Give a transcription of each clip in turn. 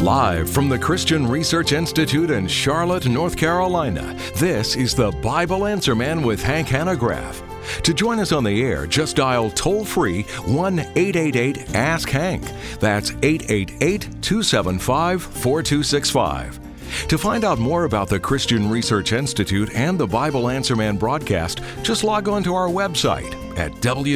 Live from the Christian Research Institute in Charlotte, North Carolina, this is the Bible Answer Man with Hank Hanegraaff. To join us on the air, just dial toll-free 1-888-ASK-HANK. That's 888-275-4265. To find out more about the Christian Research Institute and the Bible Answer Man broadcast, just log on to our website at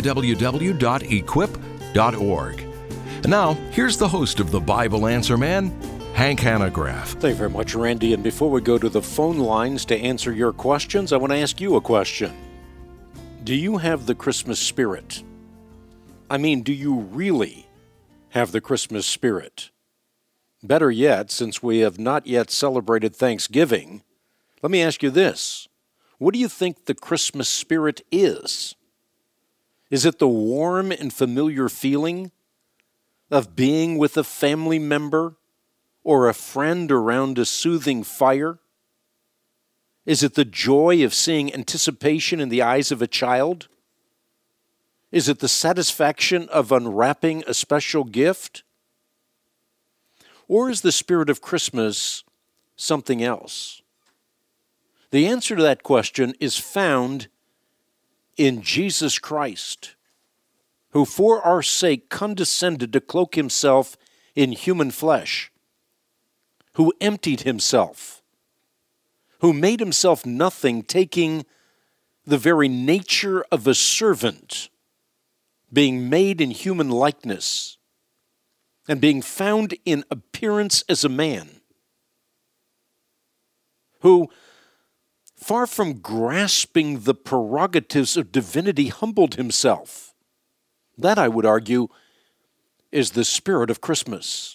www.equip.org. And now, here's the host of the Bible Answer Man, Hank Hanegraaff. Thank you very much, Randy. And before we go to the phone lines to answer your questions, I want to ask you a question. Do you have the Christmas spirit? I mean, do you really have the Christmas spirit? Better yet, since we have not yet celebrated Thanksgiving, let me ask you this. What do you think the Christmas spirit is? Is it the warm and familiar feeling of being with a family member or a friend around a soothing fire? Is it the joy of seeing anticipation in the eyes of a child? Is it the satisfaction of unwrapping a special gift? Or is the spirit of Christmas something else? The answer to that question is found in Jesus Christ, who for our sake condescended to cloak himself in human flesh, who emptied himself, who made himself nothing, taking the very nature of a servant, being made in human likeness, and being found in appearance as a man, who, far from grasping the prerogatives of divinity, humbled himself. That, I would argue, is the spirit of Christmas.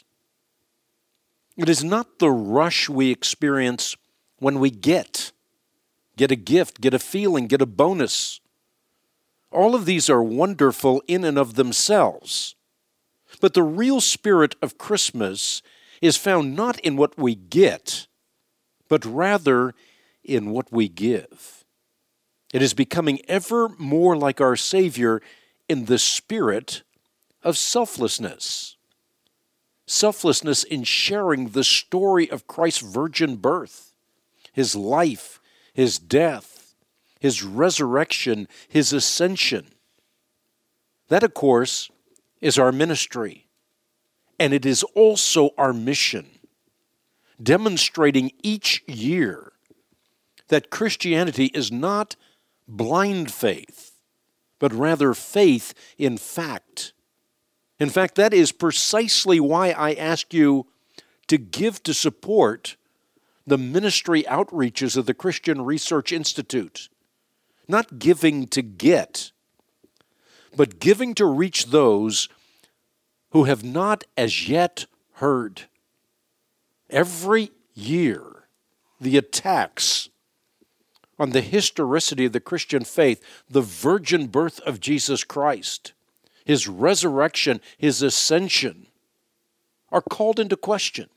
It is not the rush we experience when we get a gift, get a feeling, get a bonus. All of these are wonderful in and of themselves. But the real spirit of Christmas is found not in what we get, but rather in what we give. It is becoming ever more like our Savior in the spirit of selflessness. Selflessness in sharing the story of Christ's virgin birth, his life, his death, his resurrection, his ascension. That, of course, is our ministry, and it is also our mission, demonstrating each year that Christianity is not blind faith, but rather faith in fact. In fact, that is precisely why I ask you to give to support the ministry outreaches of the Christian Research Institute. Not giving to get, but giving to reach those who have not as yet heard. Every year, the attacks on the historicity of the Christian faith, the virgin birth of Jesus Christ, his resurrection, his ascension, are called into question.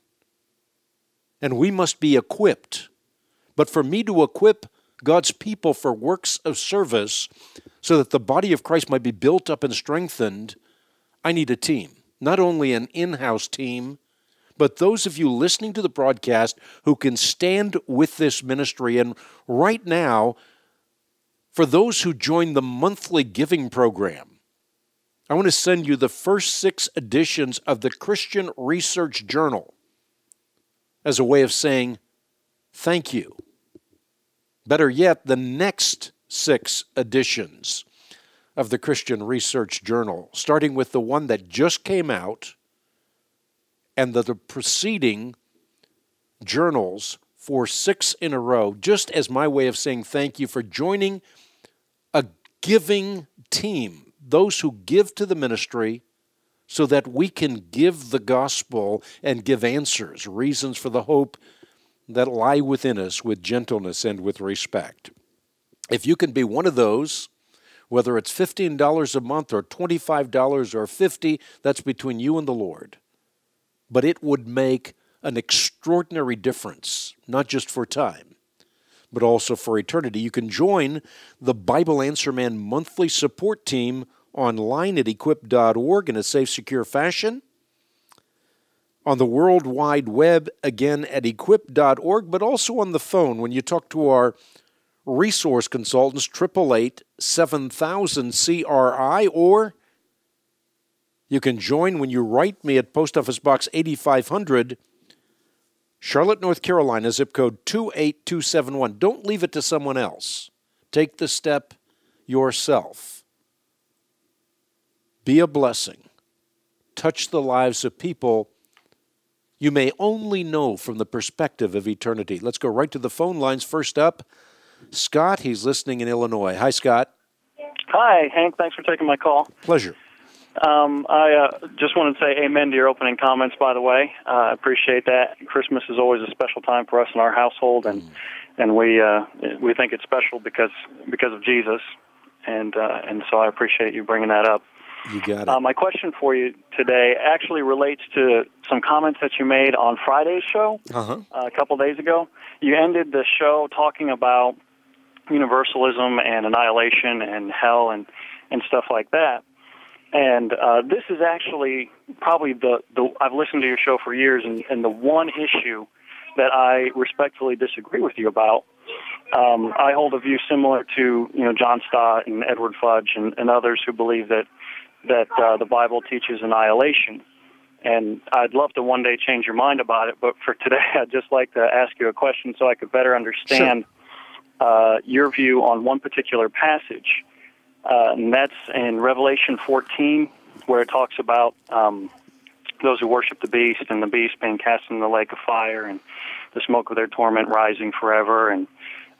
And we must be equipped. But for me to equip God's people for works of service so that the body of Christ might be built up and strengthened, I need a team. Not only an in-house team, but those of you listening to the broadcast who can stand with this ministry. And right now, for those who join the monthly giving program, I want to send you the first 6 editions of the Christian Research Journal as a way of saying thank you. Better yet, the next 6 editions of the Christian Research Journal, starting with the one that just came out, and the preceding journals for 6 in a row, just as my way of saying thank you for joining a giving team, those who give to the ministry so that we can give the gospel and give answers, reasons for the hope that lie within us with gentleness and with respect. If you can be one of those, whether it's $15 a month or $25 or $50, that's between you and the Lord. But it would make an extraordinary difference, not just for time, but also for eternity. You can join the Bible Answer Man monthly support team online at equip.org in a safe, secure fashion. on the World Wide Web, again at equip.org, but also on the phone when you talk to our resource consultants, 888-7000-CRI, or you can join when you write me at Post Office Box 8500, Charlotte, North Carolina, zip code 28271. Don't leave it to someone else. Take the step yourself. Be a blessing. Touch the lives of people you may only know from the perspective of eternity. Let's go right to the phone lines. First up, Scott. He's listening in Illinois. Hi, Scott. Hi, Hank. Thanks for taking my call. Pleasure. I just want to say amen to your opening comments, by the way. I appreciate that. Christmas is always a special time for us in our household, and we think it's special because of Jesus, and so I appreciate you bringing that up. You got it. My question for you today actually relates to some comments that you made on Friday's show a couple days ago. You ended the show talking about universalism and annihilation and hell and stuff like that. And this is actually probably the I've listened to your show for years, and the one issue that I respectfully disagree with you about. I hold a view similar to John Stott and Edward Fudge and others who believe that the Bible teaches annihilation. And I'd love to one day change your mind about it, but for today, I'd just like to ask you a question so I could better understand your view on one particular passage. And that's in Revelation 14, where it talks about those who worship the beast and the beast being cast into the lake of fire and the smoke of their torment rising forever, and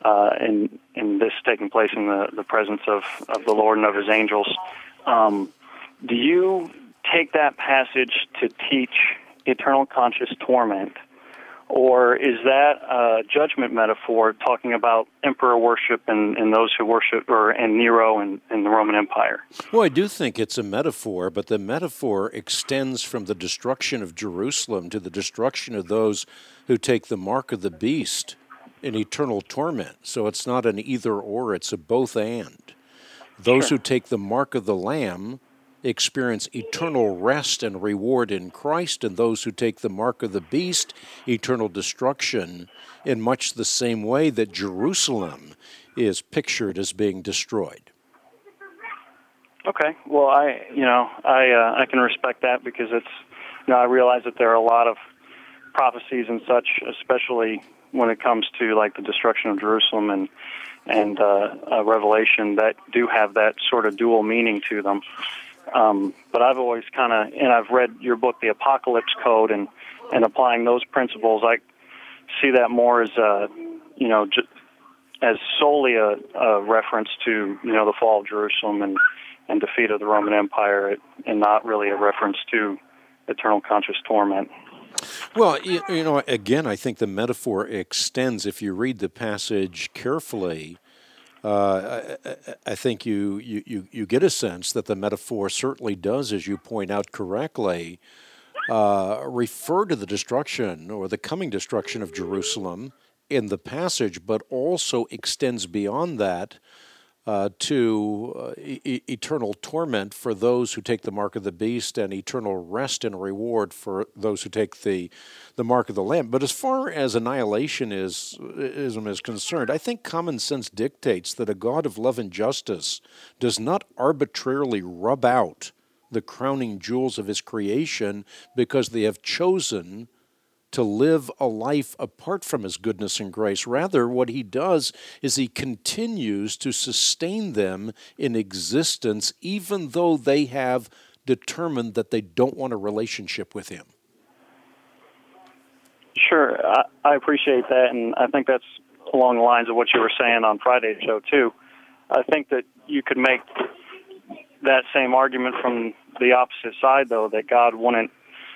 this taking place in the presence of the Lord and of his angels. Do you take that passage to teach eternal conscious torment, or is that a judgment metaphor talking about emperor worship and those who worship, and Nero and the Roman Empire? Well, I do think it's a metaphor, but the metaphor extends from the destruction of Jerusalem to the destruction of those who take the mark of the beast in eternal torment. So it's not an either-or, it's a both-and. Those who take the mark of the Lamb experience eternal rest and reward in Christ, and those who take the mark of the beast, eternal destruction, in much the same way that Jerusalem is pictured as being destroyed. Okay, well, I can respect that because it's, I realize that there are a lot of prophecies and such, especially when it comes to like the destruction of Jerusalem and Revelation, that do have that sort of dual meaning to them. But I've always and I've read your book, The Apocalypse Code, and applying those principles, I see that more as as solely a reference to the fall of Jerusalem and defeat of the Roman Empire, and not really a reference to eternal conscious torment. Well, again, I think the metaphor extends. If you read the passage carefully, I think you get a sense that the metaphor certainly does, as you point out correctly, refer to the destruction or the coming destruction of Jerusalem in the passage, but also extends beyond that to eternal torment for those who take the mark of the beast and eternal rest and reward for those who take the mark of the Lamb. But as far as annihilationism is concerned, I think common sense dictates that a God of love and justice does not arbitrarily rub out the crowning jewels of his creation because they have chosen to live a life apart from his goodness and grace. Rather, what he does is he continues to sustain them in existence even though they have determined that they don't want a relationship with him. Sure, I appreciate that, and I think that's along the lines of what you were saying on Friday's show, too. I think that you could make that same argument from the opposite side, though, that God wouldn't,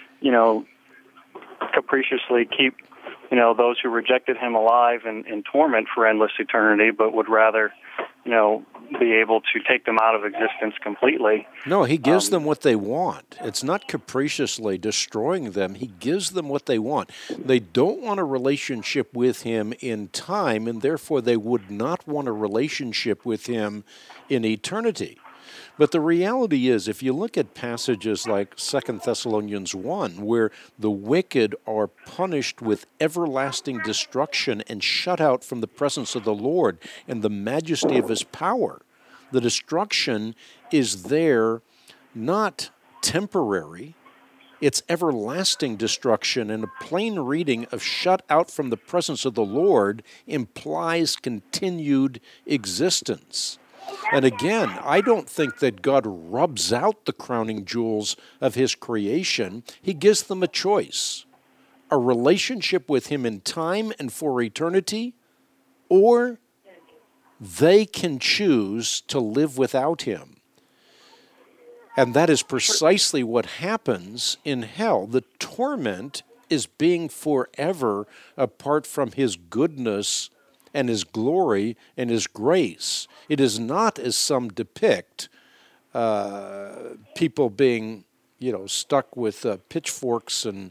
capriciously keep, those who rejected him alive in torment for endless eternity, but would rather, be able to take them out of existence completely. No, he gives them what they want. It's not capriciously destroying them. He gives them what they want. They don't want a relationship with him in time, and therefore they would not want a relationship with him in eternity. But the reality is, if you look at passages like 2 Thessalonians 1, where the wicked are punished with everlasting destruction and shut out from the presence of the Lord and the majesty of his power, the destruction is there not temporary, it's everlasting destruction. And a plain reading of shut out from the presence of the Lord implies continued existence. And again, I don't think that God rubs out the crowning jewels of his creation. He gives them a choice, a relationship with him in time and for eternity, or they can choose to live without him. And that is precisely what happens in hell. The torment is being forever apart from his goodness and his glory and his grace. It is not, as some depict, people being, stuck with pitchforks and,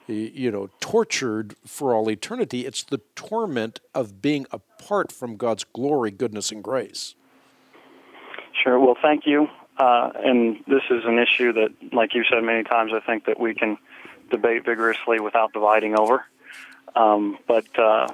tortured for all eternity. It's the torment of being apart from God's glory, goodness, and grace. Sure. Well, thank you. And this is an issue that, like you said many times, I think that we can debate vigorously without dividing over. But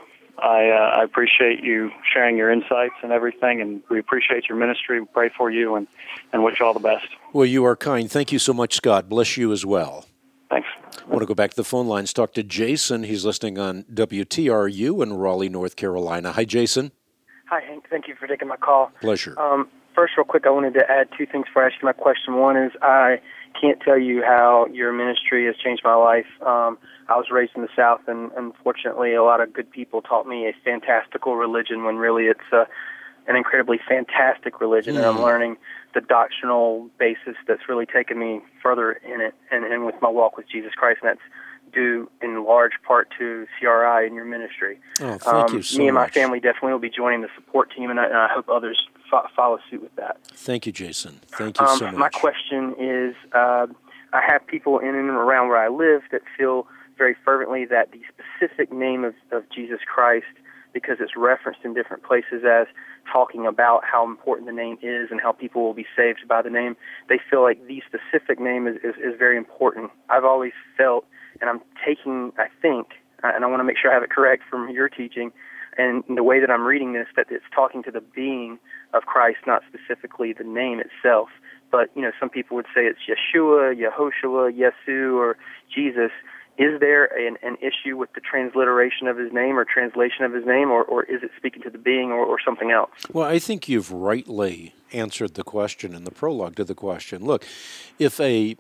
I appreciate you sharing your insights and everything, and we appreciate your ministry. We pray for you and wish you all the best. Well, you are kind. Thank you so much, Scott. Bless you as well. Thanks. I want to go back to the phone lines, talk to Jason. He's listening on WTRU in Raleigh, North Carolina. Hi, Jason. Hi, Hank. Thank you for taking my call. Pleasure. First, real quick, I wanted to add two things before I ask you my question. One is I can't tell you how your ministry has changed my life. I was raised in the South, and unfortunately, a lot of good people taught me a fantastical religion when really it's an incredibly fantastic religion, and I'm learning the doctrinal basis that's really taken me further in it and with my walk with Jesus Christ, and that's due in large part to CRI and your ministry. Oh, thank you so much. Me and my family definitely will be joining the support team, and I hope others follow suit with that. Thank you, Jason. Thank you so much. My question is, I have people in and around where I live that feel very fervently that the specific name of Jesus Christ, because it's referenced in different places as talking about how important the name is and how people will be saved by the name, they feel like the specific name is very important. I've always felt, and I'm taking, I think, and I want to make sure I have it correct from your teaching, and the way that I'm reading this, that it's talking to the being of Christ, not specifically the name itself. But, some people would say it's Yeshua, Yehoshua, Yesu, or Jesus. Is there an issue with the transliteration of his name or translation of his name, or is it speaking to the being or something else? Well, I think you've rightly answered the question in the prologue to the question. Look, if a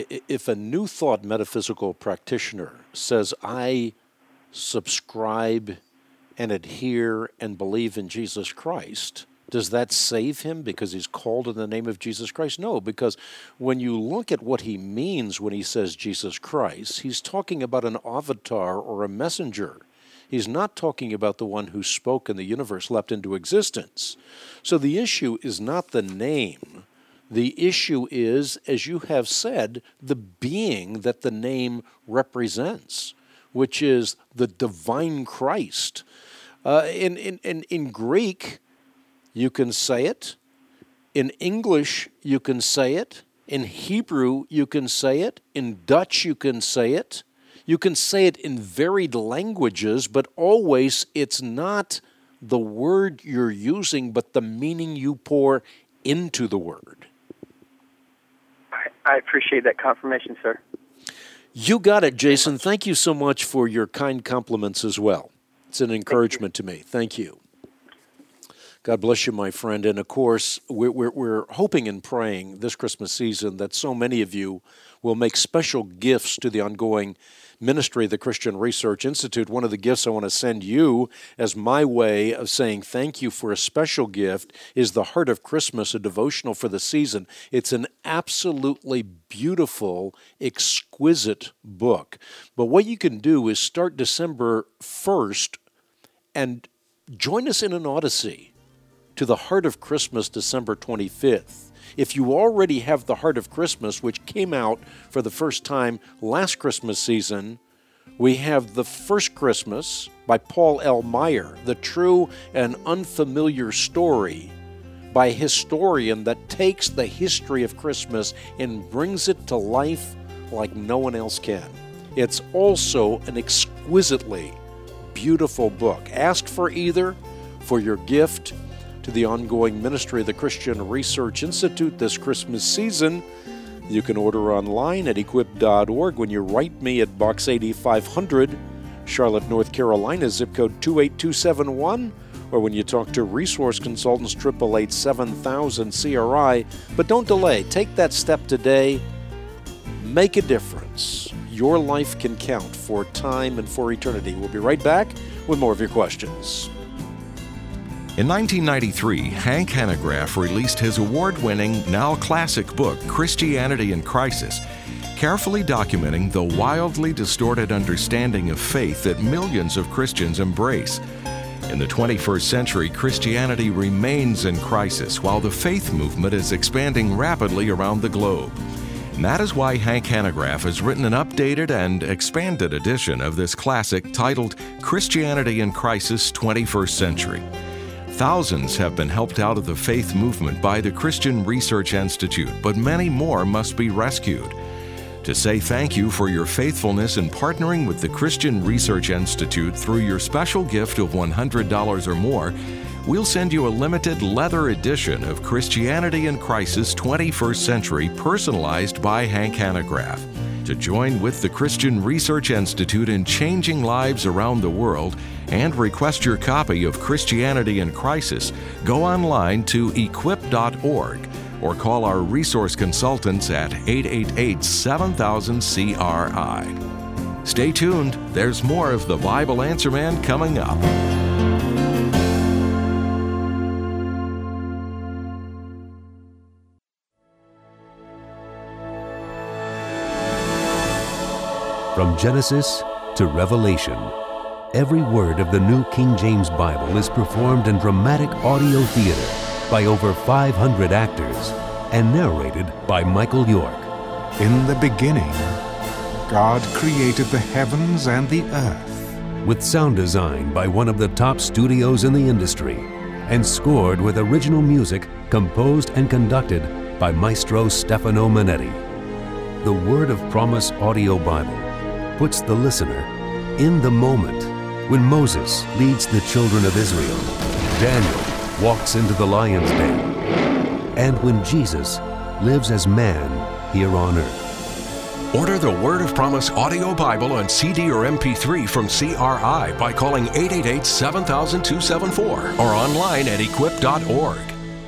New Thought metaphysical practitioner says, I subscribe and adhere and believe in Jesus Christ, does that save him because he's called in the name of Jesus Christ? No, because when you look at what he means when he says Jesus Christ, he's talking about an avatar or a messenger. He's not talking about the one who spoke and the universe leapt into existence. So the issue is not the name. The issue is, as you have said, the being that the name represents, which is the divine Christ. In Greek, you can say it. In English, you can say it. In Hebrew, you can say it. In Dutch, you can say it. You can say it in varied languages, but always it's not the word you're using, but the meaning you pour into the word. I appreciate that confirmation, sir. You got it, Jason. Thank you so much for your kind compliments as well. It's an encouragement to me. Thank you. God bless you, my friend. And of course, we're hoping and praying this Christmas season that so many of you will make special gifts to the ongoing ministry of the Christian Research Institute. One of the gifts I want to send you as my way of saying thank you for a special gift is The Heart of Christmas, a devotional for the season. It's an absolutely beautiful, exquisite book. But what you can do is start December 1st and join us in an odyssey to The Heart of Christmas, December 25th. If you already have The Heart of Christmas, which came out for the first time last Christmas season, we have The First Christmas by Paul L. Meyer, the true and unfamiliar story by a historian that takes the history of Christmas and brings it to life like no one else can. It's also an exquisitely beautiful book. Ask for either for your gift to the ongoing ministry of the Christian Research Institute this Christmas season. You can order online at equip.org when you write me at Box 8500, Charlotte, North Carolina, zip code 28271, or when you talk to resource consultants, 888-7000-CRI. But don't delay. Take that step today. Make a difference. Your life can count for time and for eternity. We'll be right back with more of your questions. In 1993, Hank Hanegraaff released his award-winning, now classic book, Christianity in Crisis, carefully documenting the wildly distorted understanding of faith that millions of Christians embrace. In the 21st century, Christianity remains in crisis, while the faith movement is expanding rapidly around the globe. And that is why Hank Hanegraaff has written an updated and expanded edition of this classic titled Christianity in Crisis, 21st Century. Thousands have been helped out of the faith movement by the Christian Research Institute, but many more must be rescued. To say thank you for your faithfulness in partnering with the Christian Research Institute through your special gift of $100 or more, we'll send you a limited leather edition of Christianity in Crisis 21st Century personalized by Hank Hanegraaff. To join with the Christian Research Institute in changing lives around the world and request your copy of Christianity in Crisis, go online to equip.org or call our resource consultants at 888-7000-CRI. Stay tuned. There's more of the Bible Answer Man coming up. From Genesis to Revelation, every word of the New King James Bible is performed in dramatic audio theater by over 500 actors and narrated by Michael York. In the beginning, God created the heavens and the earth. With sound design by one of the top studios in the industry and scored with original music composed and conducted by Maestro Stefano Manetti. The Word of Promise Audio Bible puts the listener in the moment when Moses leads the children of Israel, Daniel walks into the lion's den, and when Jesus lives as man here on earth. Order the Word of Promise audio Bible on CD or MP3 from CRI by calling 888-7000-274 or online at equip.org.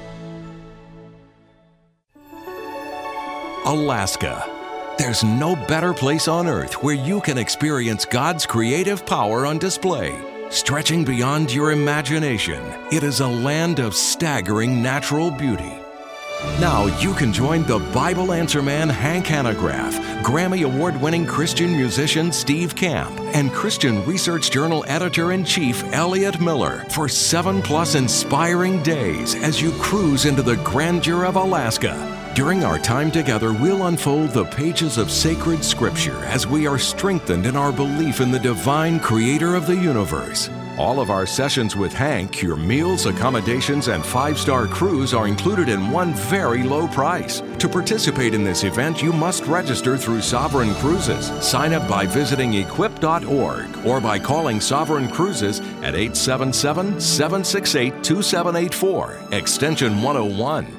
Alaska. There's no better place on earth where you can experience God's creative power on display. Stretching beyond your imagination, it is a land of staggering natural beauty. Now you can join the Bible Answer Man Hank Hanegraaff, Grammy Award-winning Christian musician Steve Camp, and Christian Research Journal Editor-in-Chief Elliot Miller for 7+ inspiring days as you cruise into the grandeur of Alaska. During our time together, we'll unfold the pages of sacred scripture as we are strengthened in our belief in the divine creator of the universe. All of our sessions with Hank, your meals, accommodations, and 5-star cruise are included in one very low price. To participate in this event, you must register through Sovereign Cruises. Sign up by visiting equip.org or by calling Sovereign Cruises at 877-768-2784, extension 101.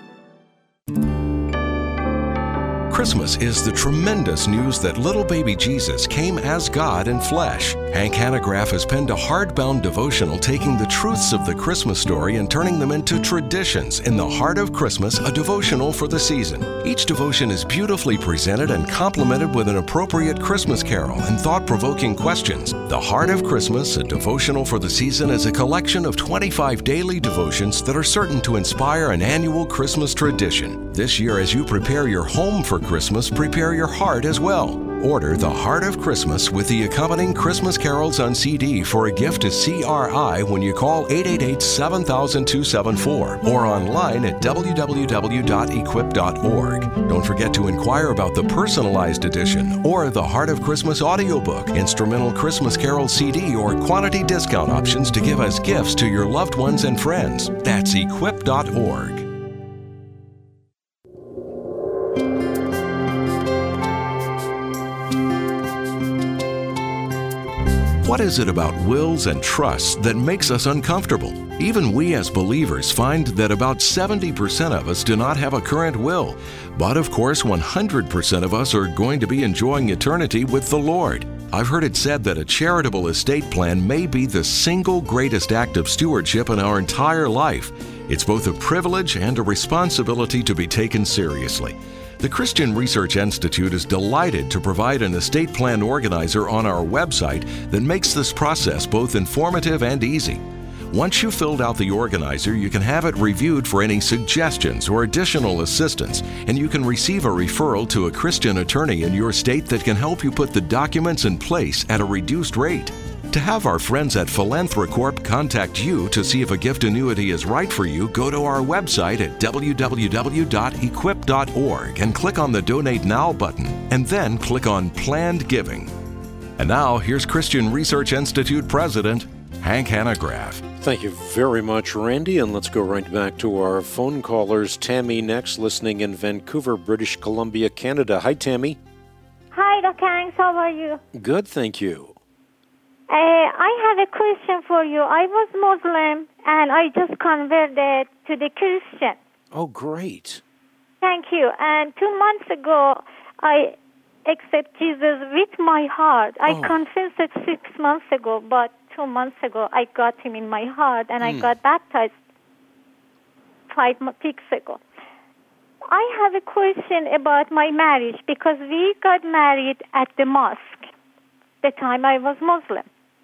Christmas is the tremendous news that little baby Jesus came as God in flesh. Hank Hanegraaff has penned a hardbound devotional taking the truths of the Christmas story and turning them into traditions. In the Heart of Christmas, a devotional for the season. Each devotion is beautifully presented and complemented with an appropriate Christmas carol and thought-provoking questions. The Heart of Christmas, a devotional for the season, is a collection of 25 daily devotions that are certain to inspire an annual Christmas tradition. This year, as you prepare your home for Christmas, prepare your heart as well. order The Heart of Christmas with the accompanying Christmas carols on CD for a gift to CRI when you call 888-7000-274 or online at www.equip.org. Don't forget to inquire about the personalized edition or the Heart of Christmas audiobook, instrumental Christmas carol CD, or quantity discount options to give as gifts to your loved ones and friends. That's equip.org. What is it about wills and trusts that makes us uncomfortable? Even we as believers find that about 70% of us do not have a current will. But of course, 100% of us are going to be enjoying eternity with the Lord. I've heard it said that a charitable estate plan may be the single greatest act of stewardship in our entire life. It's both a privilege and a responsibility to be taken seriously. The Christian Research Institute is delighted to provide an estate plan organizer on our website that makes this process both informative and easy. Once you've filled out the organizer, you can have it reviewed for any suggestions or additional assistance, and you can receive a referral to a Christian attorney in your state that can help you put the documents in place at a reduced rate. To have our friends at Philanthrocorp contact you to see if a gift annuity is right for you, go to our website at www.equip.org and click on the Donate Now button, and then click on Planned Giving. And now, here's Christian Research Institute President Hank Hanegraaff. Thank you very much, Randy, and let's go right back to our phone callers. Tammy next, listening in Vancouver, British Columbia, Canada. Hi, Tammy. Hi, Dr. Hanks. How are you? Good, thank you. I have a question for you. I was Muslim, and I just converted to the Christian. Oh, great. Thank you. And 2 months ago, I accepted Jesus with my heart. I confessed it 6 months ago, but 2 months ago, I got him in my heart, and I got baptized 5 weeks ago. I have a question about my marriage, because we got married at the mosque the time I was Muslim.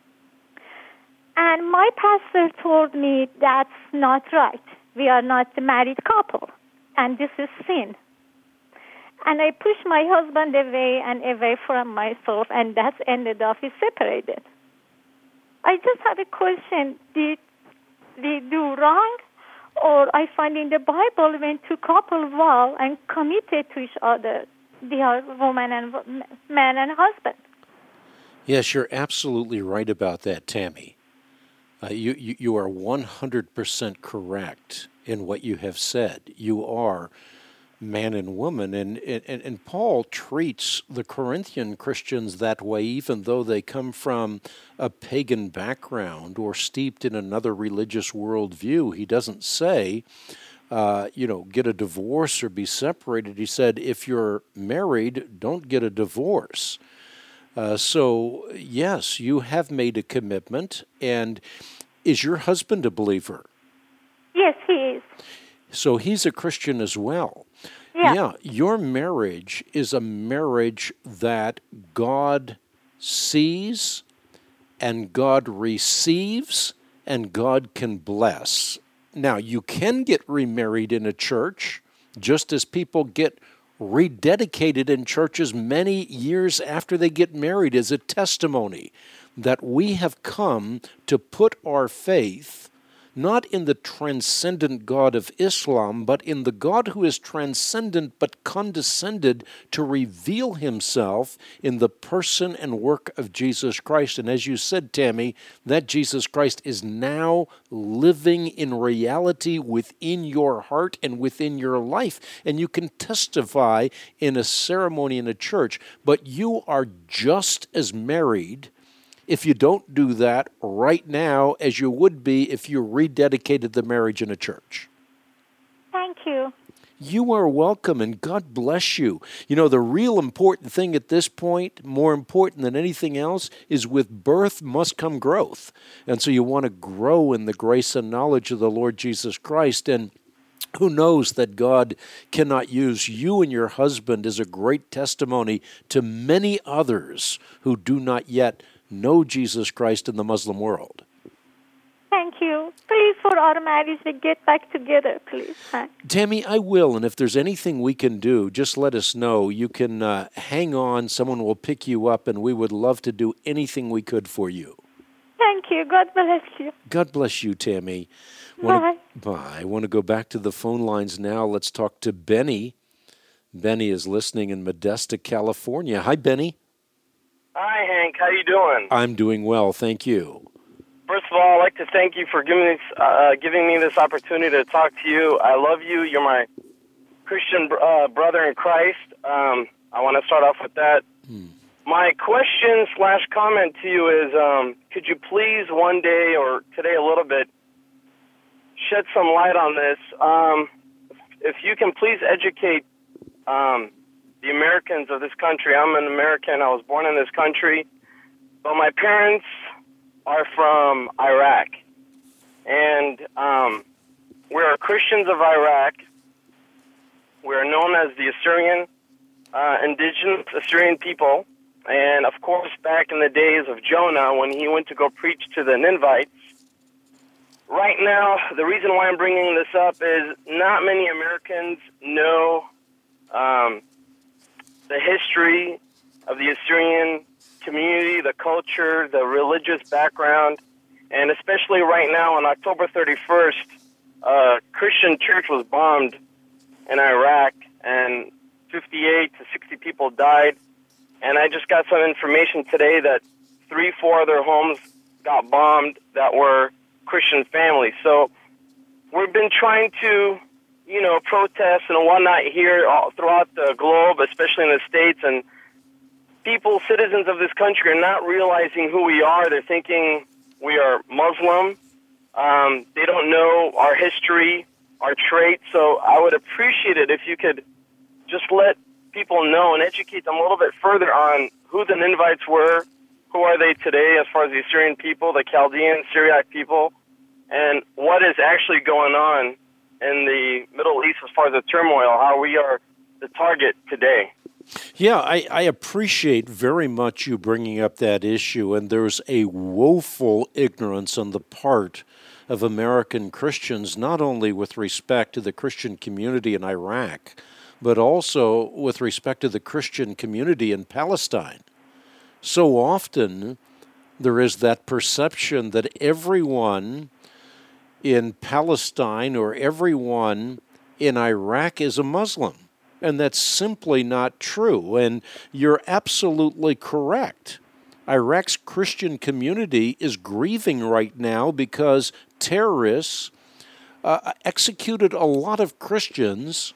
And my pastor told me that's not right. We are not a married couple, and this is sin. And I pushed my husband away and away from myself, and that's ended up we separated. I just have a question. Did we do wrong? Or I find in the Bible when two couples vow and committed to each other, they are woman and man and husband. Yes, you're absolutely right about that, Tammy. You are 100% correct in what you have said. You are man and woman, and Paul treats the Corinthian Christians that way, even though they come from a pagan background or steeped in another religious worldview. He doesn't say, get a divorce or be separated. He said, if you're married, don't get a divorce. So, yes, you have made a commitment. And is your husband a believer? Yes, he is. So he's a Christian as well. Yeah. Your marriage is a marriage that God sees and God receives and God can bless. Now, you can get remarried in a church, just as people get rededicated in churches many years after they get married, as a testimony that we have come to put our faith not in the transcendent God of Islam, but in the God who is transcendent but condescended to reveal himself in the person and work of Jesus Christ. And as you said, Tammy, that Jesus Christ is now living in reality within your heart and within your life. And you can testify in a ceremony in a church, but you are just as married if you don't do that right now as you would be if you rededicated the marriage in a church. Thank you. You are welcome, and God bless you. You know, the real important thing at this point, more important than anything else, is with birth must come growth. And so you want to grow in the grace and knowledge of the Lord Jesus Christ. And who knows that God cannot use you and your husband as a great testimony to many others who do not yet know Jesus Christ in the Muslim world. Thank you. Please, for our marriage, to get back together, please. Tammy, I will, and if there's anything we can do, just let us know. You can hang on. Someone will pick you up, and we would love to do anything we could for you. Thank you. God bless you. God bless you, Tammy. Bye. Bye. I want to go back to the phone lines now. Let's talk to Benny. Benny is listening in Modesto, California. Hi, Benny. Hi, Hank. How you doing? I'm doing well, thank you. First of all, I'd like to thank you for giving me this opportunity to talk to you. I love you. You're my Christian brother in Christ. I want to start off with that. My question / comment to you is, could you please one day or today a little bit shed some light on this? If you can please educate the Americans of this country. I'm an American. I was born in this country, but my parents are from Iraq, and we're Christians of Iraq. We're known as the Assyrian, indigenous Assyrian people, and of course, back in the days of Jonah, when he went to go preach to the Ninevites. Right now, the reason why I'm bringing this up is not many Americans know the history of the Assyrian community, the culture, the religious background, and especially right now on October 31st, a Christian church was bombed in Iraq, and 58 to 60 people died. And I just got some information today that 3-4 other homes got bombed that were Christian families. So we've been trying to, protest and whatnot here all throughout the globe, especially in the States, and people, citizens of this country, are not realizing who we are. They're thinking we are Muslim. They don't know our history, our traits. So I would appreciate it if you could just let people know and educate them a little bit further on who the Ninevites were, who are they today as far as the Assyrian people, the Chaldean, Syriac people, and what is actually going on in the Middle East as far as the turmoil, how we are the target today. Yeah, I appreciate very much you bringing up that issue, and there's a woeful ignorance on the part of American Christians, not only with respect to the Christian community in Iraq, but also with respect to the Christian community in Palestine. So often there is that perception that everyone in Palestine or everyone in Iraq is a Muslim. And that's simply not true. And you're absolutely correct. Iraq's Christian community is grieving right now because terrorists executed a lot of Christians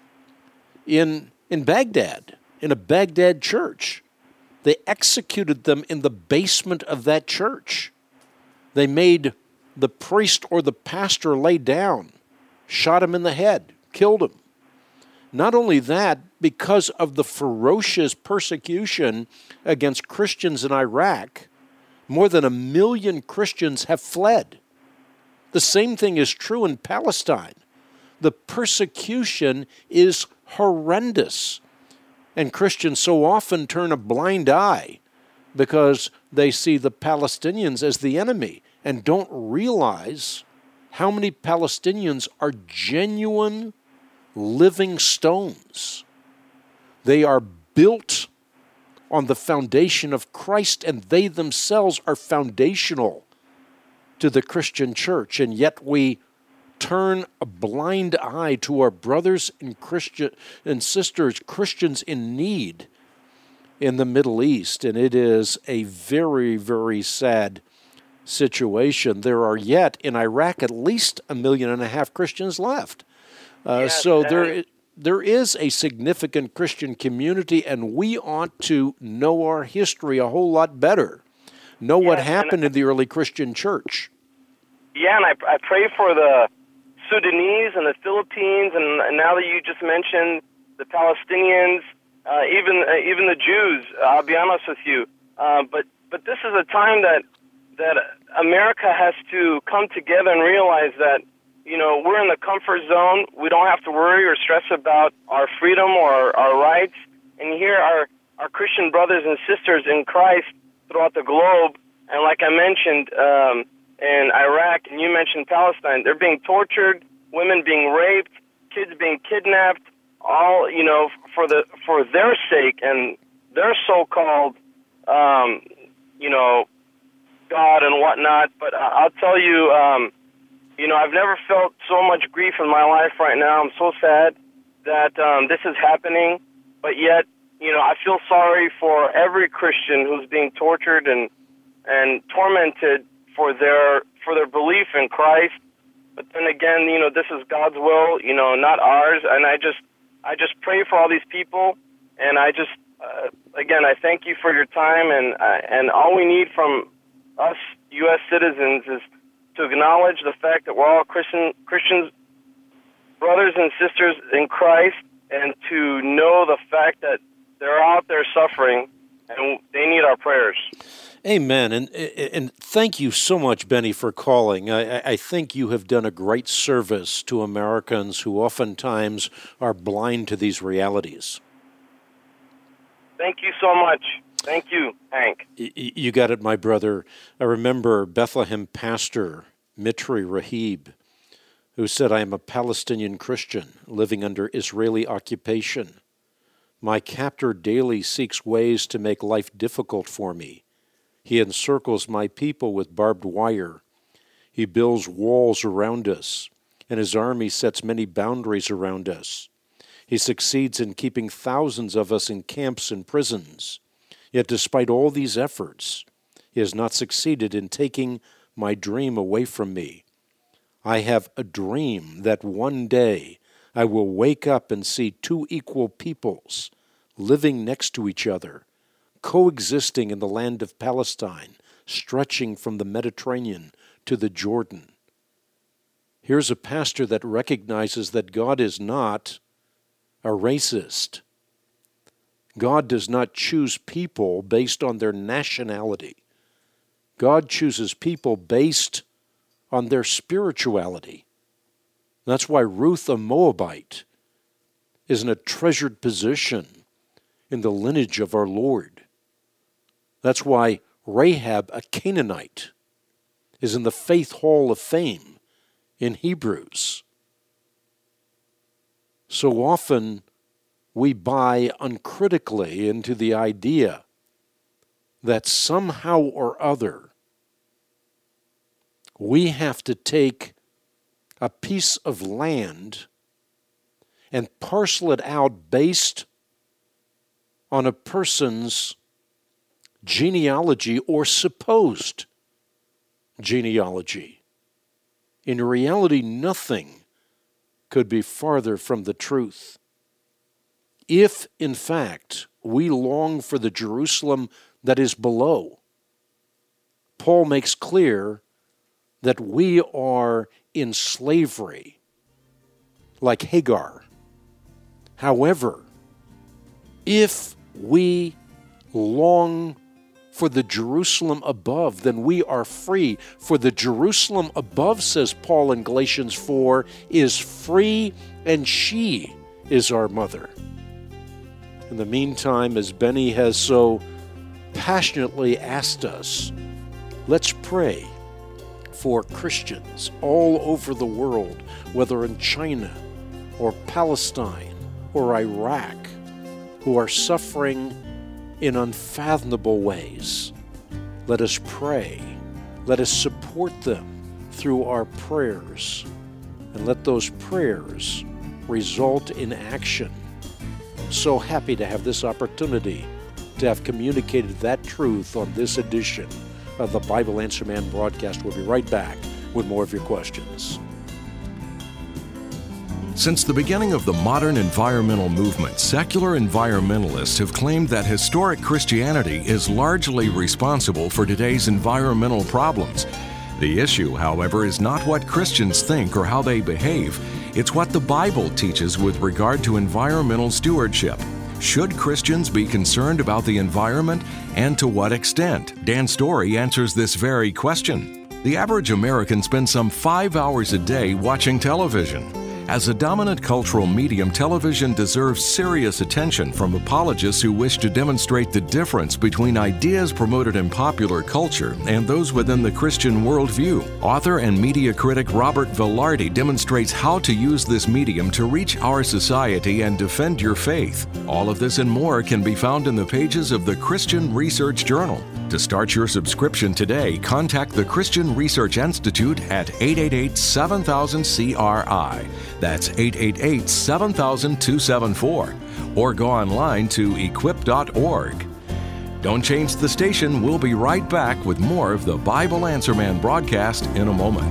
in Baghdad, in a Baghdad church. They executed them in the basement of that church. They made the priest or the pastor lay down, shot him in the head, killed him. Not only that, because of the ferocious persecution against Christians in Iraq, more than 1 million Christians have fled. The same thing is true in Palestine. The persecution is horrendous. And Christians so often turn a blind eye because they see the Palestinians as the enemy and don't realize how many Palestinians are genuine living stones. They are built on the foundation of Christ, and they themselves are foundational to the Christian church. And yet we turn a blind eye to our brothers and sisters, Christians in need in the Middle East. And it is a very, very sad situation. There are yet in Iraq at least 1.5 million Christians left. So there is a significant Christian community, and we ought to know our history a whole lot better, know what happened in the early Christian church. Yeah, and I pray for the Sudanese and the Philippines, and now that you just mentioned the Palestinians, even the Jews. I'll be honest with you, but this is a time that America has to come together and realize that we're in the comfort zone. We don't have to worry or stress about our freedom or our rights. And here are our Christian brothers and sisters in Christ throughout the globe. And like I mentioned, in Iraq, and you mentioned Palestine. They're being tortured, women being raped, kids being kidnapped, all, for their sake and their so-called, God and whatnot. But I'll tell you, I've never felt so much grief in my life right now. I'm so sad that this is happening, but yet, I feel sorry for every Christian who's being tortured and tormented for their belief in Christ. But then again, this is God's will, not ours. And I just pray for all these people, and I just again, I thank you for your time, and all we need from us U.S. citizens is to acknowledge the fact that we're all Christians, brothers and sisters in Christ, and to know the fact that they're out there suffering, and they need our prayers. Amen. And thank you so much, Benny, for calling. I think you have done a great service to Americans who oftentimes are blind to these realities. Thank you so much. Thank you, Hank. You got it, my brother. I remember Bethlehem pastor Mitri Rahib, who said, "I am a Palestinian Christian living under Israeli occupation. My captor daily seeks ways to make life difficult for me. He encircles my people with barbed wire. He builds walls around us, and his army sets many boundaries around us. He succeeds in keeping thousands of us in camps and prisons. Yet despite all these efforts, he has not succeeded in taking my dream away from me. I have a dream that one day I will wake up and see two equal peoples living next to each other, coexisting in the land of Palestine, stretching from the Mediterranean to the Jordan." Here's a pastor that recognizes that God is not a racist. God does not choose people based on their nationality. God chooses people based on their spirituality. That's why Ruth, a Moabite, is in a treasured position in the lineage of our Lord. That's why Rahab, a Canaanite, is in the Faith Hall of Fame in Hebrews. So often we buy uncritically into the idea that somehow or other we have to take a piece of land and parcel it out based on a person's genealogy or supposed genealogy. In reality, nothing could be farther from the truth. If, in fact, we long for the Jerusalem that is below, Paul makes clear that we are in slavery, like Hagar. However, if we long for the Jerusalem above, then we are free. For the Jerusalem above, says Paul in Galatians 4, is free, and she is our mother. In the meantime, as Benny has so passionately asked us, let's pray for Christians all over the world, whether in China or Palestine or Iraq, who are suffering in unfathomable ways. Let us pray. Let us support them through our prayers, and let those prayers result in action. So happy to have this opportunity to have communicated that truth on this edition of the Bible Answer Man broadcast. We'll be right back with more of your questions. Since the beginning of the modern environmental movement, secular environmentalists have claimed that historic Christianity is largely responsible for today's environmental problems. The issue, however, is not what Christians think or how they behave. It's what the Bible teaches with regard to environmental stewardship. Should Christians be concerned about the environment, and to what extent? Dan Story answers this very question. The average American spends some 5 hours a day watching television. As a dominant cultural medium, television deserves serious attention from apologists who wish to demonstrate the difference between ideas promoted in popular culture and those within the Christian worldview. Author and media critic Robert Velarde demonstrates how to use this medium to reach our society and defend your faith. All of this and more can be found in the pages of the Christian Research Journal. To start your subscription today, contact the Christian Research Institute at 888-7000-CRI. That's 888-7000-274. Or go online to equip.org. Don't change the station. We'll be right back with more of the Bible Answer Man broadcast in a moment.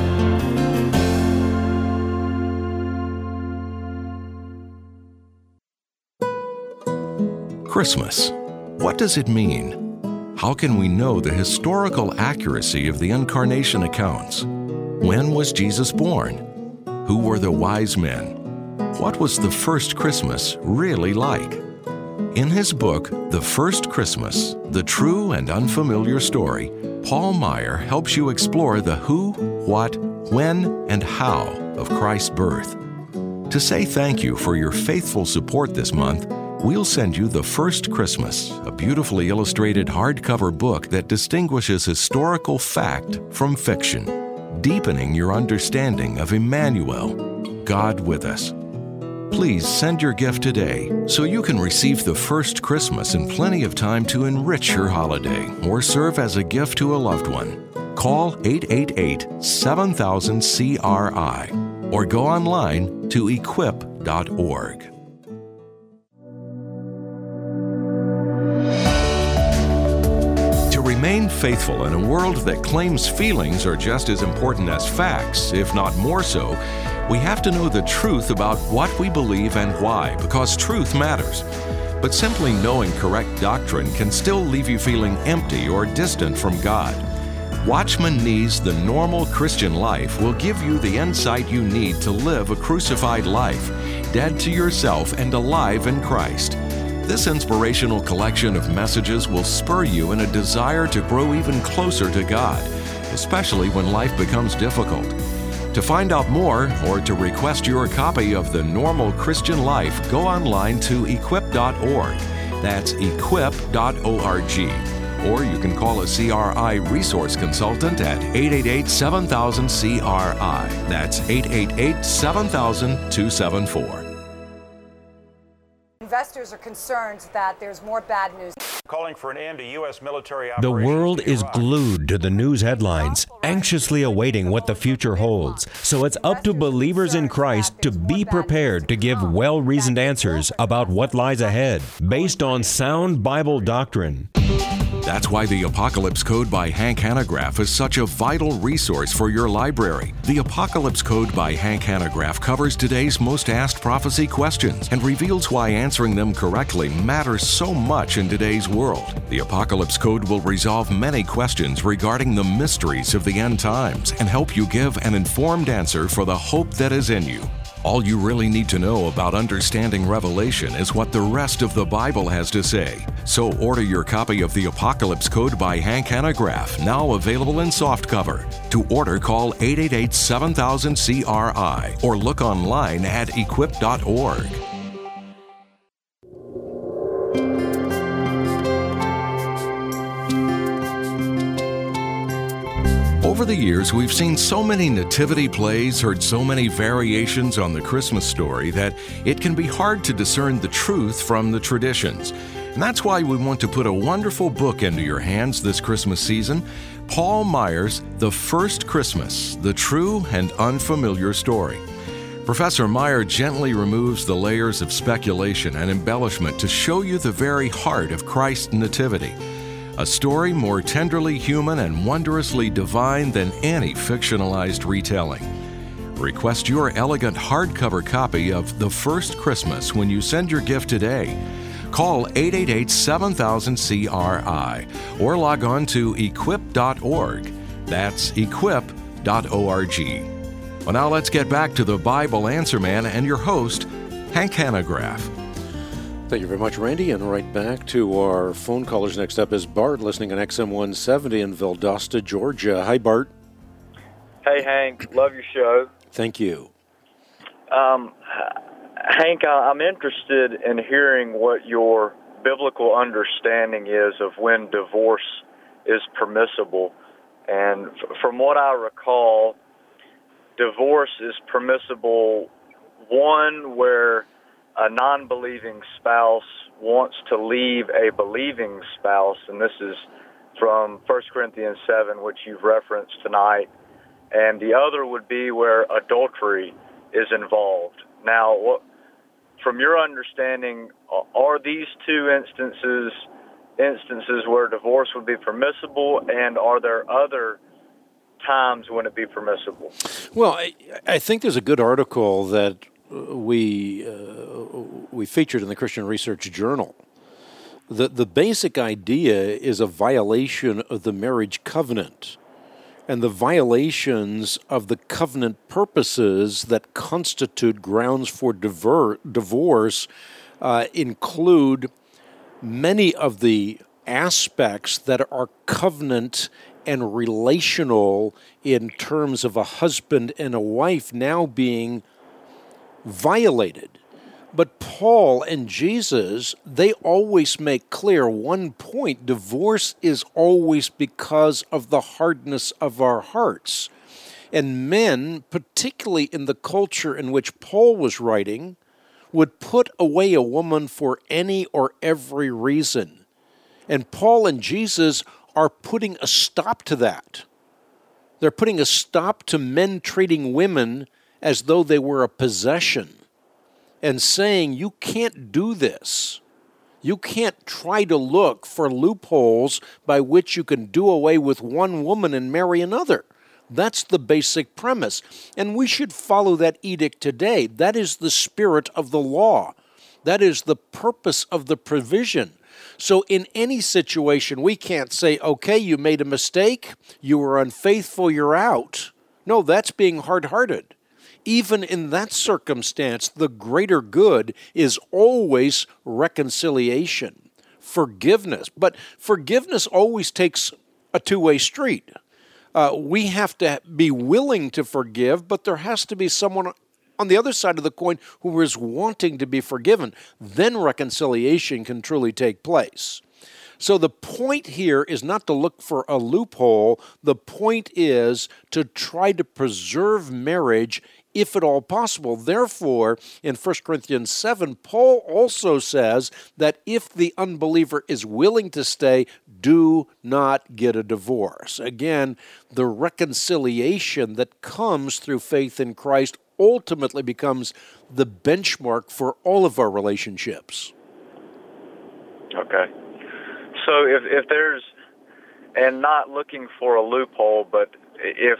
Christmas. What does it mean? How can we know the historical accuracy of the incarnation accounts? When was Jesus born? Who were the wise men? What was the first Christmas really like? In his book, The First Christmas, The True and Unfamiliar Story, Paul Maier helps you explore the who, what, when, and how of Christ's birth. To say thank you for your faithful support this month, we'll send you The First Christmas, a beautifully illustrated hardcover book that distinguishes historical fact from fiction, deepening your understanding of Emmanuel, God with us. Please send your gift today so you can receive The First Christmas in plenty of time to enrich your holiday or serve as a gift to a loved one. Call 888-7000-CRI or go online to equip.org. Remain faithful in a world that claims feelings are just as important as facts, if not more so. We have to know the truth about what we believe and why, because truth matters. But simply knowing correct doctrine can still leave you feeling empty or distant from God. Watchman Nee's The Normal Christian Life will give you the insight you need to live a crucified life, dead to yourself and alive in Christ. This inspirational collection of messages will spur you in a desire to grow even closer to God, especially when life becomes difficult. To find out more or to request your copy of The Normal Christian Life, go online to equip.org. That's equip.org. Or you can call a CRI resource consultant at 888-7000-CRI. That's 888-7000-274. Investors are concerned that there's more bad news. Calling for an end to U.S. military The operations. world is glued to the news headlines, anxiously awaiting what the future holds. So it's up to believers in Christ to be prepared to give well-reasoned answers about what lies ahead, based on sound Bible doctrine. That's why the Apocalypse Code by Hank Hanegraaff is such a vital resource for your library. The Apocalypse Code by Hank Hanegraaff covers today's most asked prophecy questions and reveals why answering them correctly matters so much in today's world. The Apocalypse Code will resolve many questions regarding the mysteries of the end times and help you give an informed answer for the hope that is in you. All you really need to know about understanding Revelation is what the rest of the Bible has to say. So order your copy of the Apocalypse Code by Hank Hanegraaff, now available in softcover. To order, call 888-7000-CRI or look online at equip.org. Over the years, we've seen so many nativity plays, heard so many variations on the Christmas story that it can be hard to discern the truth from the traditions. And that's why we want to put a wonderful book into your hands this Christmas season, Paul Maier's The First Christmas, The True and Unfamiliar Story. Professor Maier gently removes the layers of speculation and embellishment to show you the very heart of Christ's nativity. A story more tenderly human and wondrously divine than any fictionalized retelling. Request your elegant hardcover copy of The First Christmas when you send your gift today. Call 888-7000-CRI or log on to equip.org. That's equip.org. Well, now let's get back to the Bible Answer Man and your host, Hank Hanegraaff. Thank you very much, Randy. And right back to our phone callers. Next up is Bart, listening on XM 170 in Valdosta, Georgia. Hi, Bart. Hey, Hank. Love your show. Thank you. Hank, I'm interested in hearing what your biblical understanding is of when divorce is permissible. And from what I recall, divorce is permissible, one, where a non-believing spouse wants to leave a believing spouse, and this is from 1 Corinthians 7, which you've referenced tonight, and the other would be where adultery is involved. Now, from your understanding, are these two instances where divorce would be permissible, and are there other times when it be permissible? Well, I think there's a good article that we featured in the Christian Research Journal. The basic idea is a violation of the marriage covenant, and the violations of the covenant purposes that constitute grounds for divorce include many of the aspects that are covenant and relational in terms of a husband and a wife now being violated. But Paul and Jesus, they always make clear one point: divorce is always because of the hardness of our hearts. And men, particularly in the culture in which Paul was writing, would put away a woman for any or every reason. And Paul and Jesus are putting a stop to that. They're putting a stop to men treating women as though they were a possession, and saying, you can't do this. You can't try to look for loopholes by which you can do away with one woman and marry another. That's the basic premise. And we should follow that edict today. That is the spirit of the law. That is the purpose of the provision. So in any situation, we can't say, okay, you made a mistake, you were unfaithful, you're out. No, that's being hard-hearted. Even in that circumstance, the greater good is always reconciliation, forgiveness. But forgiveness always takes a two-way street. We have to be willing to forgive, but there has to be someone on the other side of the coin who is wanting to be forgiven. Then reconciliation can truly take place. So the point here is not to look for a loophole. The point is to try to preserve marriage if at all possible. Therefore, in 1 Corinthians 7, Paul also says that if the unbeliever is willing to stay, do not get a divorce. Again, the reconciliation that comes through faith in Christ ultimately becomes the benchmark for all of our relationships. Okay. So if there's, and not looking for a loophole, but if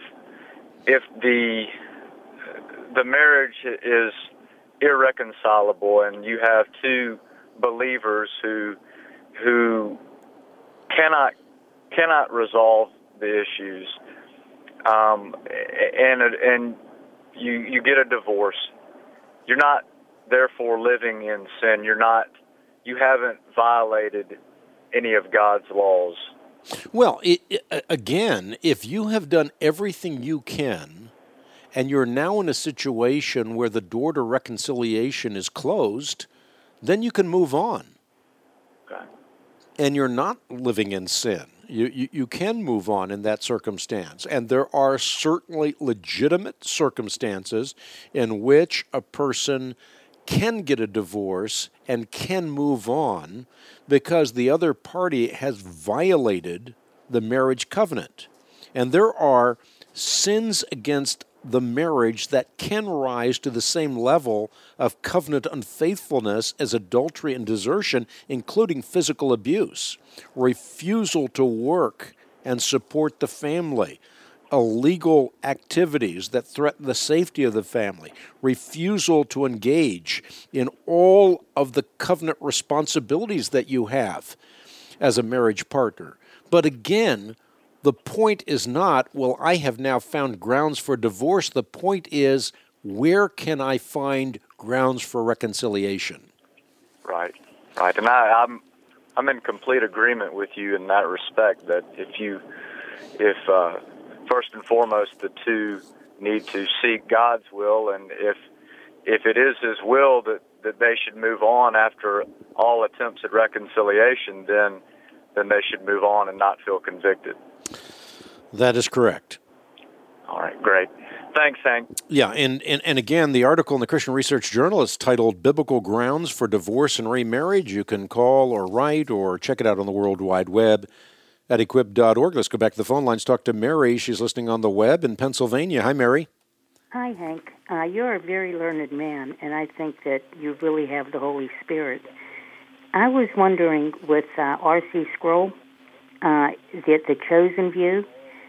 the marriage is irreconcilable and you have two believers who cannot resolve the issues, and you get a divorce, you're not therefore living in sin. You haven't violated any of God's laws. Well, again, if you have done everything you can, and you're now in a situation where the door to reconciliation is closed, then you can move on. Okay. And you're not living in sin. You can move on in that circumstance. And there are certainly legitimate circumstances in which a person can get a divorce and can move on because the other party has violated the marriage covenant. And there are sins against the marriage that can rise to the same level of covenant unfaithfulness as adultery and desertion, including physical abuse, refusal to work and support the family, illegal activities that threaten the safety of the family, refusal to engage in all of the covenant responsibilities that you have as a marriage partner. But again, the point is not, well, I have now found grounds for divorce. The point is, where can I find grounds for reconciliation? Right. And I'm in complete agreement with you in that respect, that if first and foremost, the two need to seek God's will, and if it is his will that they should move on after all attempts at reconciliation, then they should move on and not feel convicted. That is correct. All right, great. Thanks, Hank. Yeah, and again, the article in the Christian Research Journal is titled Biblical Grounds for Divorce and Remarriage. You can call or write or check it out on the World Wide Web at equip.org. Let's go back to the phone lines, talk to Mary. She's listening on the web in Pennsylvania. Hi, Mary. Hi, Hank. You're a very learned man, and I think that you really have the Holy Spirit. I was wondering with R.C. Sproul, the chosen view,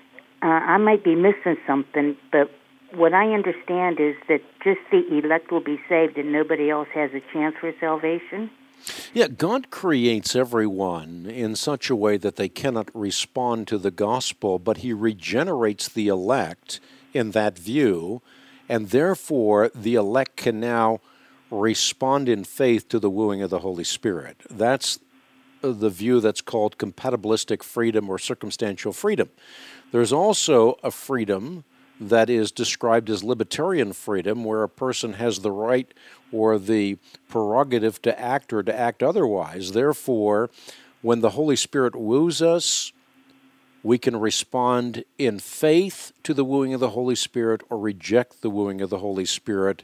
I might be missing something, but what I understand is that just the elect will be saved and nobody else has a chance for salvation. Yeah, God creates everyone in such a way that they cannot respond to the gospel, but he regenerates the elect in that view, and therefore the elect can now respond in faith to the wooing of the Holy Spirit. That's the view that's called compatibilistic freedom or circumstantial freedom. There's also a freedom that is described as libertarian freedom, where a person has the right or the prerogative to act or to act otherwise. Therefore, when the Holy Spirit woos us, we can respond in faith to the wooing of the Holy Spirit or reject the wooing of the Holy Spirit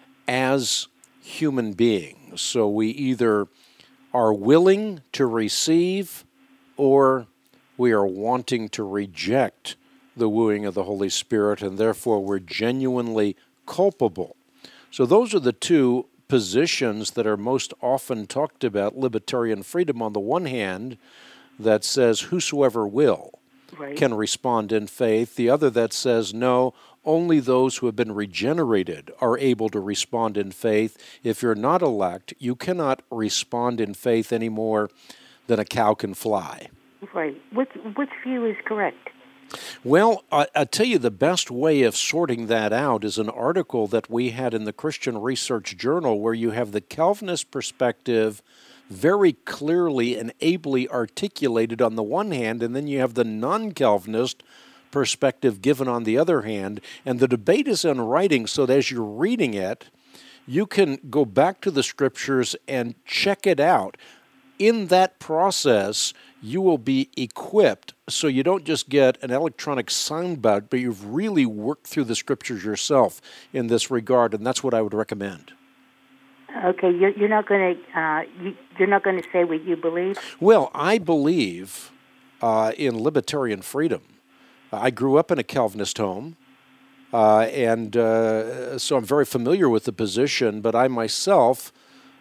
as human beings. So we either are willing to receive or we are wanting to reject the wooing of the Holy Spirit, and therefore we're genuinely culpable. So those are the two positions that are most often talked about. Libertarian freedom on the one hand, that says whosoever will can respond in faith. The other that says no, only those who have been regenerated are able to respond in faith. If you're not elect, you cannot respond in faith any more than a cow can fly. Right. Which view is correct? Well, I'll tell you the best way of sorting that out is an article that we had in the Christian Research Journal where you have the Calvinist perspective very clearly and ably articulated on the one hand, and then you have the non-Calvinist perspective given on the other hand, and the debate is in writing so that as you're reading it, you can go back to the Scriptures and check it out. In that process, you will be equipped so you don't just get an electronic soundbite, but you've really worked through the Scriptures yourself in this regard, and that's what I would recommend. Okay, you're not going to say what you believe? Well, I believe in libertarian freedom. I grew up in a Calvinist home, and so I'm very familiar with the position, but I myself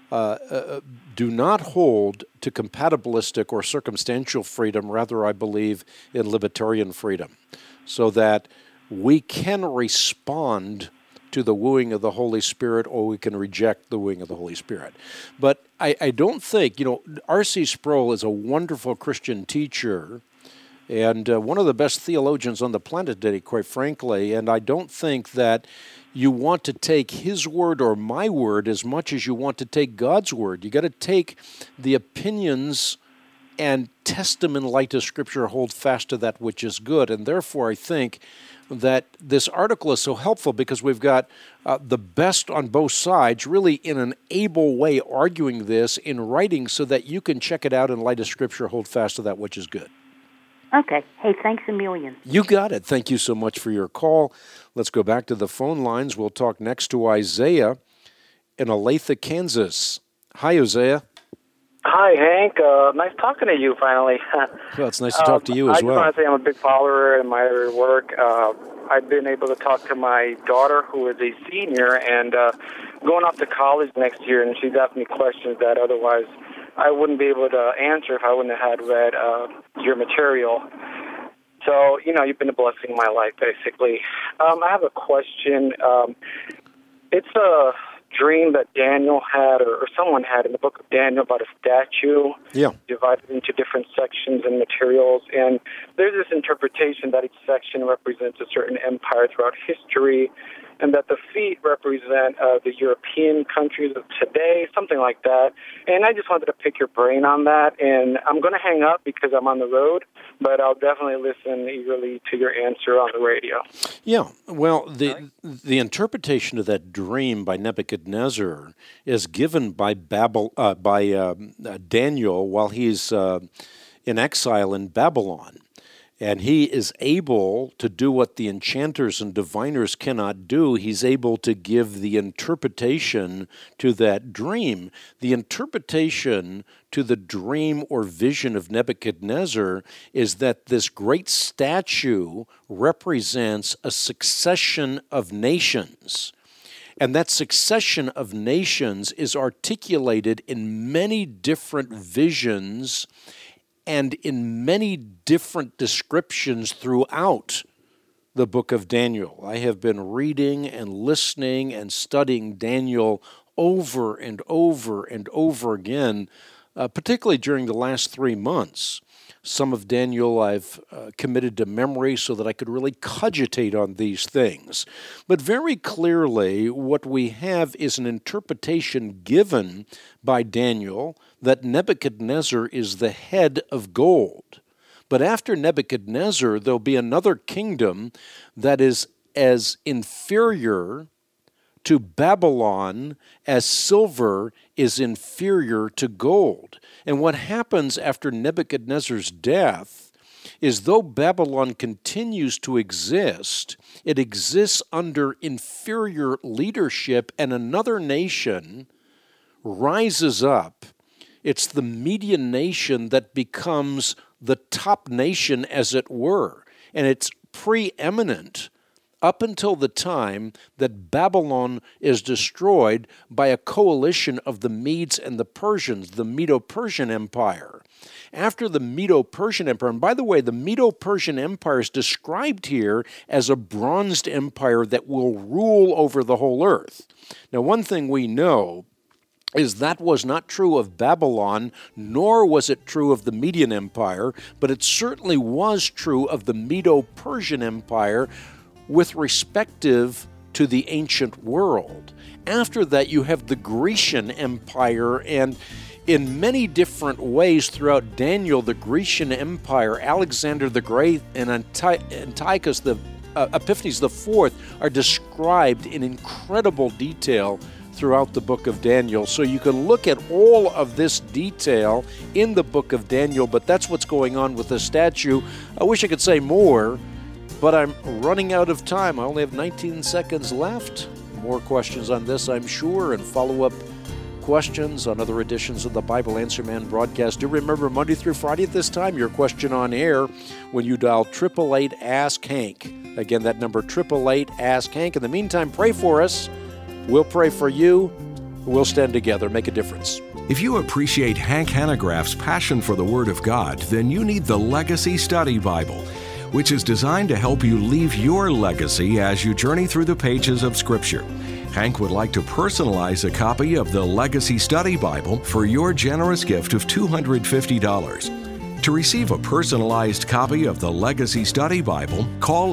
do not hold to compatibilistic or circumstantial freedom. Rather, I believe in libertarian freedom, so that we can respond to the wooing of the Holy Spirit or we can reject the wooing of the Holy Spirit. But I don't think, R.C. Sproul is a wonderful Christian teacher and one of the best theologians on the planet today, quite frankly, and I don't think that you want to take his word or my word as much as you want to take God's word. You got to take the opinions and test them in light of Scripture, hold fast to that which is good. And therefore, I think that this article is so helpful because we've got the best on both sides, really in an able way arguing this in writing so that you can check it out in light of Scripture, hold fast to that which is good. Okay. Hey, thanks a million. You got it. Thank you so much for your call. Let's go back to the phone lines. We'll talk next to Isaiah in Olathe, Kansas. Hi, Isaiah. Hi, Hank. Nice talking to you finally. Well, it's nice to talk to you as well. I just want to say I'm a big follower and admire work. I've been able to talk to my daughter, who is a senior and going off to college next year, and she's asked me questions that otherwise I wouldn't be able to answer if I wouldn't have had read your material. So, you've been a blessing in my life, basically. I have a question. It's a dream that Daniel had, or someone had in the book of Daniel about a statue divided into different sections and materials. And there's this interpretation that each section represents a certain empire throughout history. and that the feet represent the European countries of today, something like that. And I just wanted to pick your brain on that. And I'm going to hang up because I'm on the road, but I'll definitely listen eagerly to your answer on the radio. Yeah, well, the interpretation of that dream by Nebuchadnezzar is given by Daniel while he's in exile in Babylon. And he is able to do what the enchanters and diviners cannot do. He's able to give the interpretation to that dream. The interpretation to the dream or vision of Nebuchadnezzar is that this great statue represents a succession of nations. And that succession of nations is articulated in many different visions and in many different descriptions throughout the book of Daniel. I have been reading and listening and studying Daniel over and over and over again, particularly during the last 3 months. Some of Daniel I've committed to memory so that I could really cogitate on these things. But very clearly, what we have is an interpretation given by Daniel that Nebuchadnezzar is the head of gold. But after Nebuchadnezzar, there'll be another kingdom that is as inferior to Babylon as silver is inferior to gold. And what happens after Nebuchadnezzar's death is, though Babylon continues to exist, it exists under inferior leadership, and another nation rises up. It's the Median nation that becomes the top nation, as it were, and it's preeminent up until the time that Babylon is destroyed by a coalition of the Medes and the Persians, the Medo-Persian Empire. After the Medo-Persian Empire, and by the way, the Medo-Persian Empire is described here as a bronzed empire that will rule over the whole earth. Now, one thing we know is that was not true of Babylon, nor was it true of the Median Empire, but it certainly was true of the Medo-Persian Empire with respective to the ancient world. After that, you have the Grecian Empire, and in many different ways throughout Daniel, the Grecian Empire, Alexander the Great and Antiochus Epiphanes IV are described in incredible detail throughout the book of Daniel. So you can look at all of this detail in the book of Daniel, but that's what's going on with the statue. I wish I could say more, but I'm running out of time. I only have 19 seconds left. More questions on this, I'm sure, and follow-up questions on other editions of the Bible Answer Man broadcast. Do remember, Monday through Friday at this time, your question on air when you dial 888-ASK-HANK. Again, that number, 888-ASK-HANK. In the meantime, pray for us. We'll pray for you. We'll stand together, make a difference. If you appreciate Hank Hanegraaff's passion for the Word of God, then you need the Legacy Study Bible, which is designed to help you leave your legacy as you journey through the pages of Scripture. Hank would like to personalize a copy of the Legacy Study Bible for your generous gift of $250. To receive a personalized copy of the Legacy Study Bible, call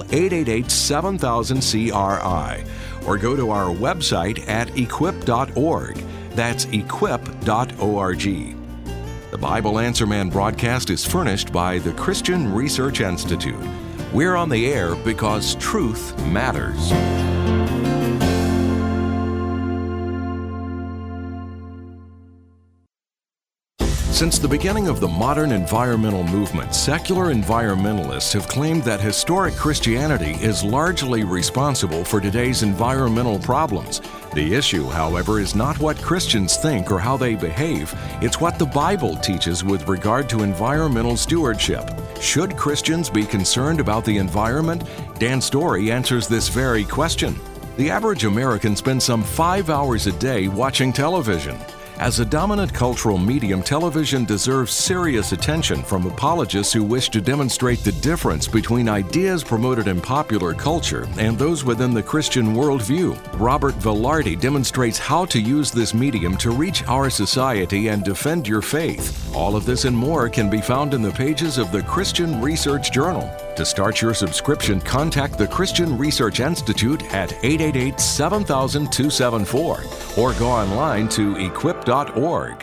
888-7000-CRI or go to our website at equip.org. That's equip.org. The Bible Answer Man broadcast is furnished by the Christian Research Institute. We're on the air because truth matters. Since the beginning of the modern environmental movement, secular environmentalists have claimed that historic Christianity is largely responsible for today's environmental problems. The issue, however, is not what Christians think or how they behave. It's what the Bible teaches with regard to environmental stewardship. Should Christians be concerned about the environment? Dan Story answers this very question. The average American spends some 5 hours a day watching television. As a dominant cultural medium, television deserves serious attention from apologists who wish to demonstrate the difference between ideas promoted in popular culture and those within the Christian worldview. Robert Velarde demonstrates how to use this medium to reach our society and defend your faith. All of this and more can be found in the pages of the Christian Research Journal. To start your subscription, contact the Christian Research Institute at 888-7000-274 or go online to equip.org.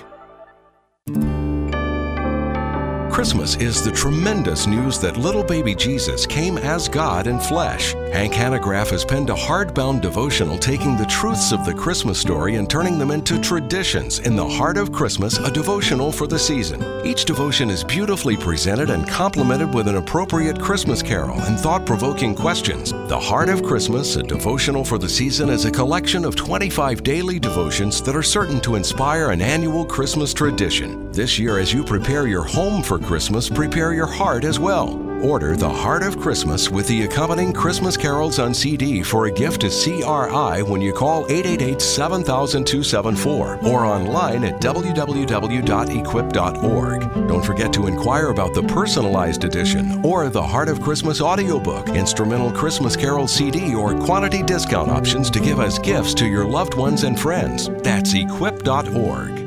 Christmas is the tremendous news that little baby Jesus came as God in flesh. Hank Hanegraaff has penned a hardbound devotional taking the truths of the Christmas story and turning them into traditions in The Heart of Christmas, a devotional for the season. Each devotion is beautifully presented and complemented with an appropriate Christmas carol and thought-provoking questions. The Heart of Christmas, a devotional for the season, is a collection of 25 daily devotions that are certain to inspire an annual Christmas tradition. This year, as you prepare your home for Christmas, prepare your heart as well. Order The Heart of Christmas with the accompanying Christmas carols on CD for a gift to CRI when you call 888-7000-274 or online at www.equip.org. Don't forget to inquire about the personalized edition or the Heart of Christmas audiobook, instrumental Christmas carol CD, or quantity discount options to give as gifts to your loved ones and friends. That's equip.org.